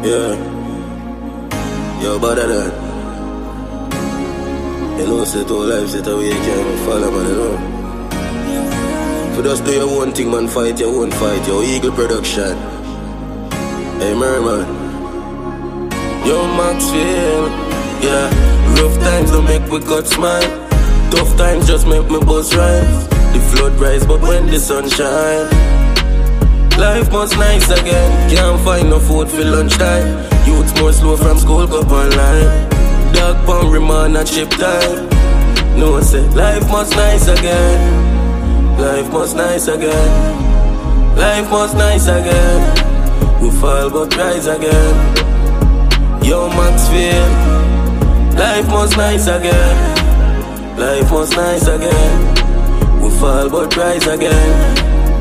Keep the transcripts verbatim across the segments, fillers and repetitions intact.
Yeah. Yo, better than. You know, say two lives, set away, you can't follow, man, you know. For just do your own thing, man, fight your own fight, your Eagle Production. Hey, Merman. Yo, Maxfield. Yeah. Rough times don't make we cut smile. Tough times just make me bust rise. The flood rise, but when the sun shine, life must nice again. Can't find no food for lunchtime. Youths more slow from school, go online. Dog pound remand at ship time. No one say life must nice again. Life must nice again. Life must nice again. We fall but rise again. Yo, Maxfield. Life must nice again. Life must nice again. We fall but rise again.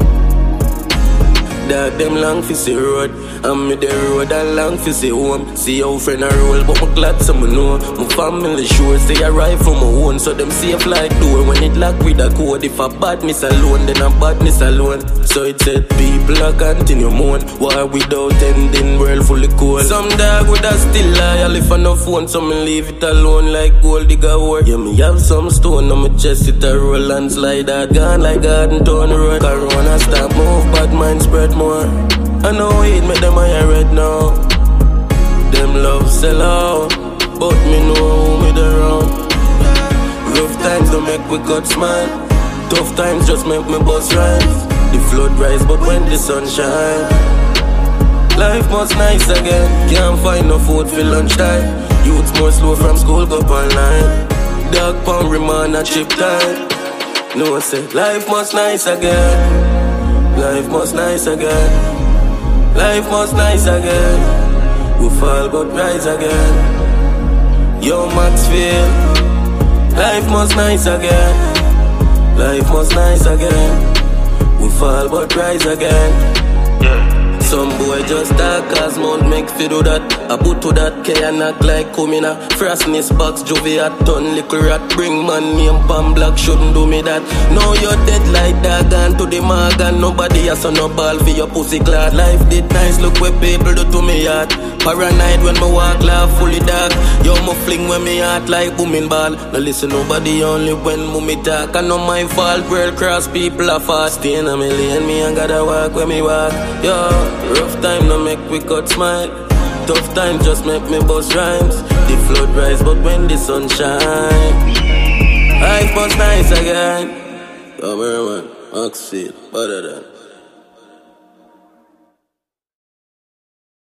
Dog them long for see road, and me the road and long for see home. See how friend a roll, but me glad some know. My family sure say I ride for my own, so them safe like door. When it lock with a code, if I bad miss alone, then I bad miss alone. So it said people a continue moan. War without ending, world fully cold. Some dog would a still loyal if I no phone, so me leave it alone like gold digger war. Yeah, me have some stone on my chest, it a roll and slide that gone like garden town road. Corona stop move, bad mind spread more. I know it make them eye red now. Them love sell out, but me know who me the wrong. Rough times don't make we cut smile. Tough times just make me bust rise. The flood rise, but when the sun shine, life must nice again. Can't find no food for lunchtime. Youths more slow from school, go online. Dog pound remand at trip time. No one say life must nice again. Life must nice again. Life must nice again. We fall but rise again. Yo, Maxfield. Life must nice again. Life must nice again. We fall but rise again. Yeah. Some boy just talk cause mount make fi do that. I put to that K and act like Kumina. Frostness box, Joviat, ton little rat. Bring man name pan black, shouldn't do me that. Now you're dead like that, gone to the mark. And nobody has no ball for your pussy clad. Life did nice, look what people do to me heart. Paranoid when me walk, laugh fully dark. Yo, me fling when me heart like booming ball. No listen nobody, only when me talk. I know my fault, world cross people are fast. Stay in a million, me and gotta walk when me walk. Yo, rough time no make we cut smile. Tough time just make me bust rhymes. The flood rise but when the sun shine, life must nice again. Yo, man, Maxfield, better than.